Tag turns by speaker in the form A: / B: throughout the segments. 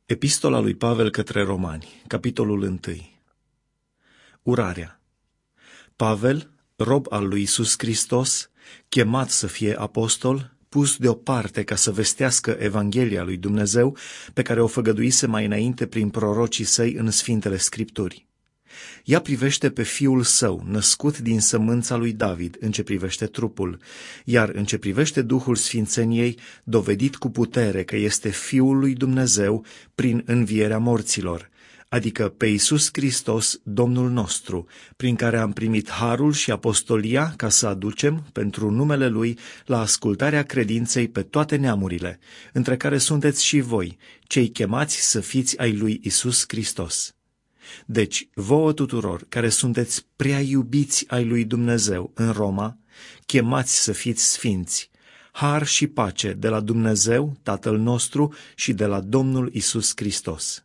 A: Epistola lui Pavel către Romani, capitolul 1. Urarea. Pavel, rob al lui Iisus Hristos, chemat să fie apostol, pus deoparte ca să vestească Evanghelia lui Dumnezeu, pe care o făgăduise mai înainte prin prorocii săi în Sfintele Scripturi. Ea privește pe Fiul Său, născut din sămânța lui David, în ce privește trupul, iar în ce privește Duhul Sfințeniei, dovedit cu putere că este Fiul lui Dumnezeu prin învierea morților, adică pe Iisus Hristos, Domnul nostru, prin care am primit harul și apostolia ca să aducem, pentru numele Lui, la ascultarea credinței pe toate neamurile, între care sunteți și voi, cei chemați să fiți ai lui Iisus Hristos. Deci, vouă tuturor care sunteți prea iubiți ai lui Dumnezeu în Roma, chemați să fiți sfinți, har și pace de la Dumnezeu, Tatăl nostru, și de la Domnul Iisus Hristos.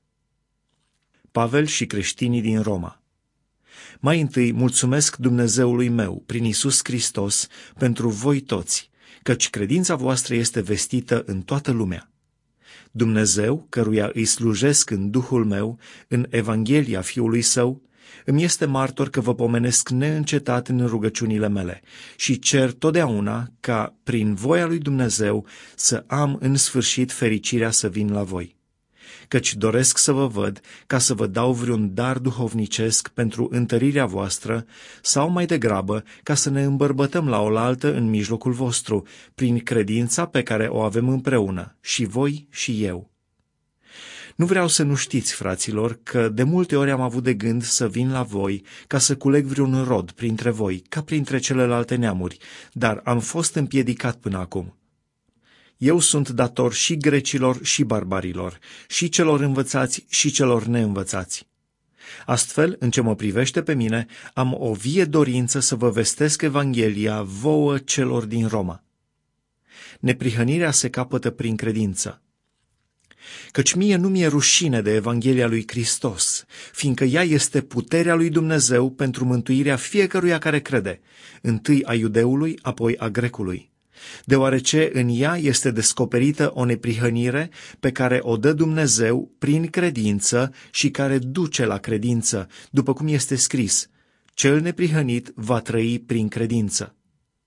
A: Pavel și creștinii din Roma. Mai întâi mulțumesc Dumnezeului meu, prin Iisus Hristos, pentru voi toți, căci credința voastră este vestită în toată lumea. Dumnezeu, căruia îi slujesc în Duhul meu, în Evanghelia Fiului Său, îmi este martor că vă pomenesc neîncetat în rugăciunile mele și cer totdeauna ca, prin voia lui Dumnezeu, să am în sfârșit fericirea să vin la voi. Căci doresc să vă văd ca să vă dau vreun dar duhovnicesc pentru întărirea voastră, sau mai degrabă ca să ne îmbărbătăm la oaltă în mijlocul vostru, prin credința pe care o avem împreună, și voi și eu. Nu vreau să nu știți, fraților, că de multe ori am avut de gând să vin la voi ca să culeg vreun rod printre voi, ca printre celelalte neamuri, dar am fost împiedicat până acum. Eu sunt dator și grecilor și barbarilor, și celor învățați și celor neînvățați. Astfel, în ce mă privește pe mine, am o vie dorință să vă vestesc Evanghelia vouă celor din Roma. Neprihănirea se capătă prin credință. Căci mie nu mi-e rușine de Evanghelia lui Hristos, fiindcă ea este puterea lui Dumnezeu pentru mântuirea fiecăruia care crede, întâi a iudeului, apoi a grecului. Deoarece în ea este descoperită o neprihănire pe care o dă Dumnezeu prin credință și care duce la credință, după cum este scris, cel neprihănit va trăi prin credință.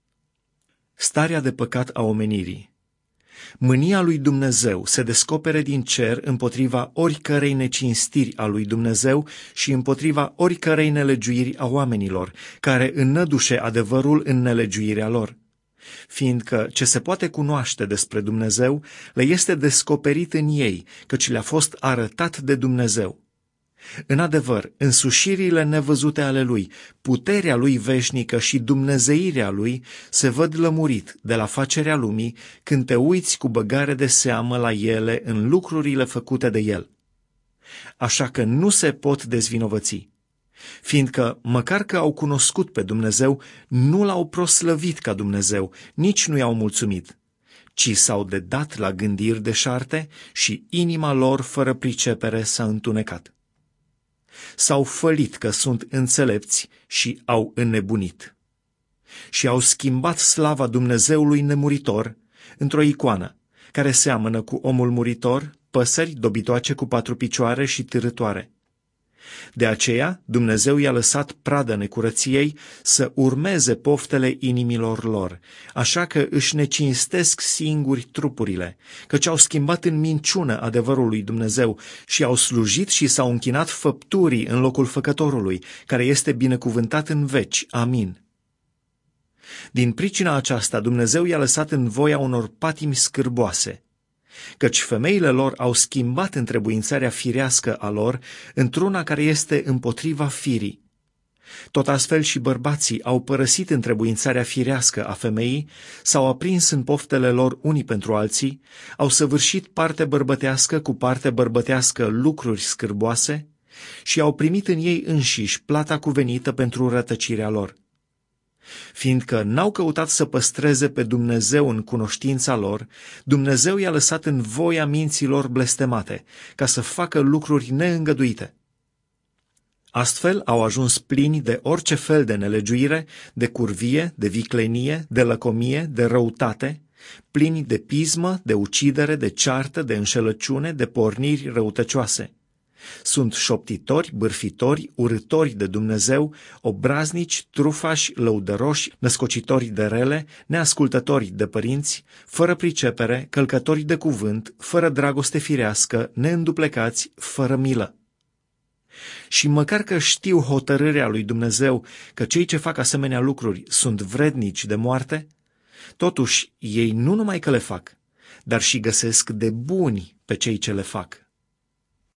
A: Starea de păcat a omenirii. Mânia lui Dumnezeu se descopere din cer împotriva oricărei necinstiri a lui Dumnezeu și împotriva oricărei nelegiuiri a oamenilor, care înnădușe adevărul în nelegiuirea lor. Fiindcă ce se poate cunoaște despre Dumnezeu le este descoperit în ei, căci le-a fost arătat de Dumnezeu. În adevăr, însușirile nevăzute ale Lui, puterea Lui veșnică și dumnezeirea Lui se văd lămurit de la facerea lumii când te uiți cu băgare de seamă la ele în lucrurile făcute de El. Așa că nu se pot dezvinovăți, fiindcă, măcar că au cunoscut pe Dumnezeu, nu L-au proslăvit ca Dumnezeu, nici nu i-au mulțumit, ci s-au dedat la gândiri deșarte și inima lor fără pricepere s-a întunecat. S-au fălit că sunt înțelepți și au înnebunit. Și au schimbat slava Dumnezeului nemuritor într-o icoană, care seamănă cu omul muritor, păsări dobitoace cu 4 picioare și târătoare. De aceea, Dumnezeu i-a lăsat pradă necurăției să urmeze poftele inimilor lor, așa că își necinstesc singuri trupurile, căci au schimbat în minciună adevărul lui Dumnezeu și au slujit și s-au închinat făpturii în locul făcătorului, care este binecuvântat în veci. Amin. Din pricina aceasta, Dumnezeu i-a lăsat în voia unor patimi scârboase, căci femeile lor au schimbat întrebuințarea firească a lor într-una care este împotriva firii. Tot astfel și bărbații au părăsit întrebuințarea firească a femeii, s-au aprins în poftele lor unii pentru alții, au săvârșit parte bărbătească cu parte bărbătească lucruri scârboase și au primit în ei înșiși plata cuvenită pentru rătăcirea lor. Fiindcă n-au căutat să păstreze pe Dumnezeu în cunoștința lor, Dumnezeu i-a lăsat în voia minților blestemate, ca să facă lucruri neîngăduite. Astfel au ajuns plini de orice fel de nelegiuire, de curvie, de viclenie, de lăcomie, de răutate, plini de pismă, de ucidere, de ceartă, de înșelăciune, de porniri răutăcioase. Sunt șoptitori, bârfitori, urâtori de Dumnezeu, obraznici, trufași, lăudăroși, născocitori de rele, neascultători de părinți, fără pricepere, călcători de cuvânt, fără dragoste firească, neînduplecați, fără milă. Și măcar că știu hotărârea lui Dumnezeu că cei ce fac asemenea lucruri sunt vrednici de moarte, totuși ei nu numai că le fac, dar și găsesc de buni pe cei ce le fac.